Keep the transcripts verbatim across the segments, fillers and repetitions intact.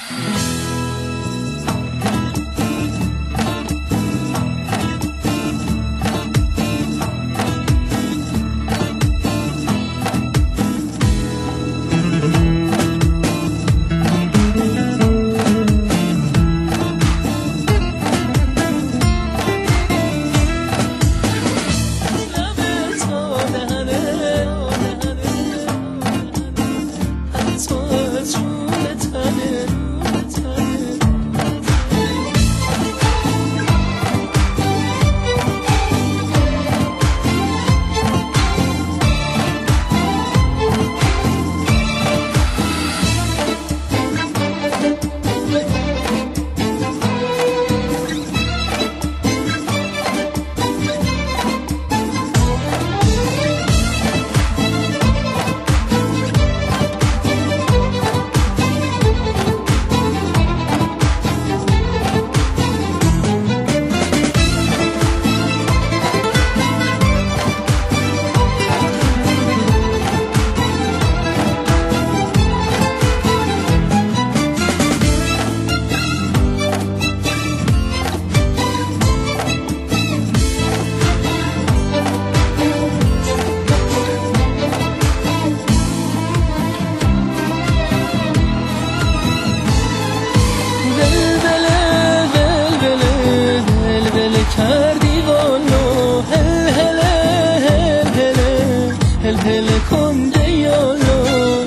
کردی والو هل هل هل هل هل هل کنده یالو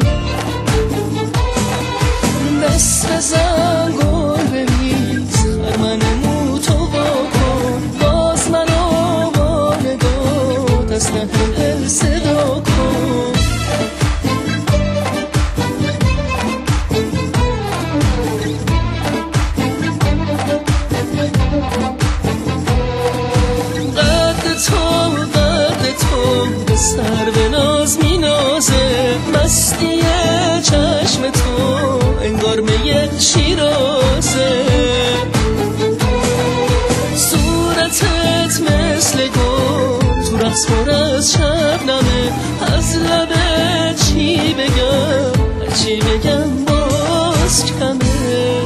دست بزن گل بریز خرمن مو تو بکن باز منو وانگاه دست هل هل صدا کن سر به ناز می نازه مستی چشم تو انگار میه شیرازه صورتت مثل گل تو رقص پر از شبنمه از لبت چی بگم چی بگم باز کمه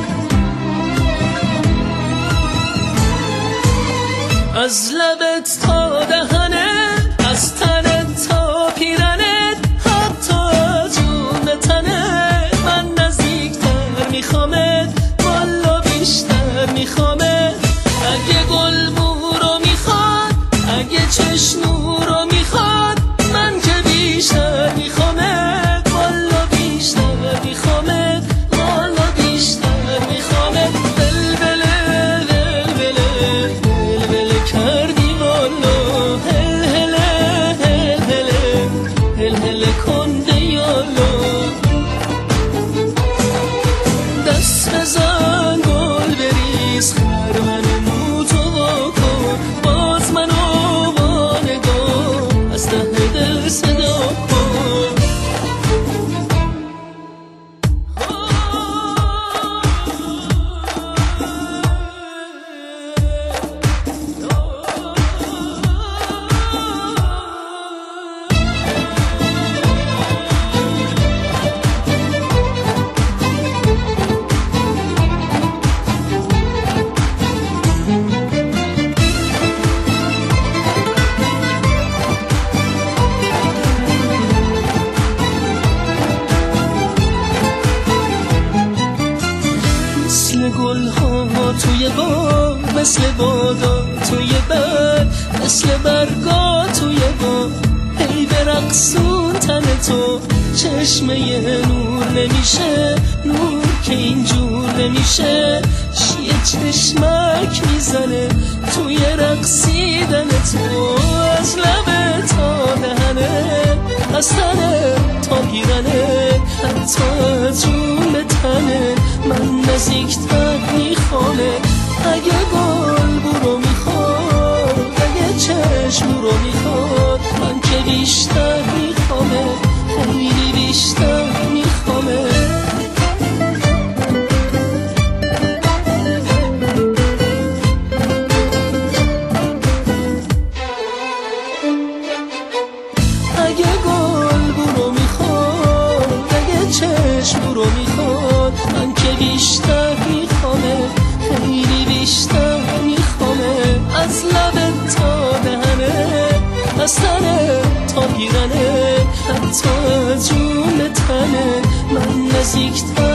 از لبت تا دهنت از تنت تا پیرنت حتی جون تنت من نزدیکتر میخوامت والا بیشتر میخوامت اگه گل بورو میخواد اگه چشنو رو میخواد من که بیشتر میخوامت والا بیشتر میخوامت والا بیشتر میخوامت بل بله بل بله بل بله کردی والا هل هل کنده یالو دست بزن گل بریز خرمن مو تو بکن باز منو وانگاه از ته دل صدا کن مثل گل ها توی باغ مثل بادا توی بر مثل برگا توی باغ هی برقصون تن تو چشمه نور نمیشه نور که اینجور نمیشه یه چشمک میزنه توی رقصیدن تو از لبه تا دهنه از تنه تا پیرنه حتی جون تنه من نزدیکتر میخوامه اگه گل برو میخواد اگه چشم رو میخواد من که بیشتر میخوامه خیلی بیشتر میخوامه اگه گل برو میخواد اگه چشم رو میخواد من که بیشتر میخوامه، خیلی بیشتر میخوامه. از لب تا دهنه، از تنه تا گیرنه، حتی جون تنه من نزدیکتر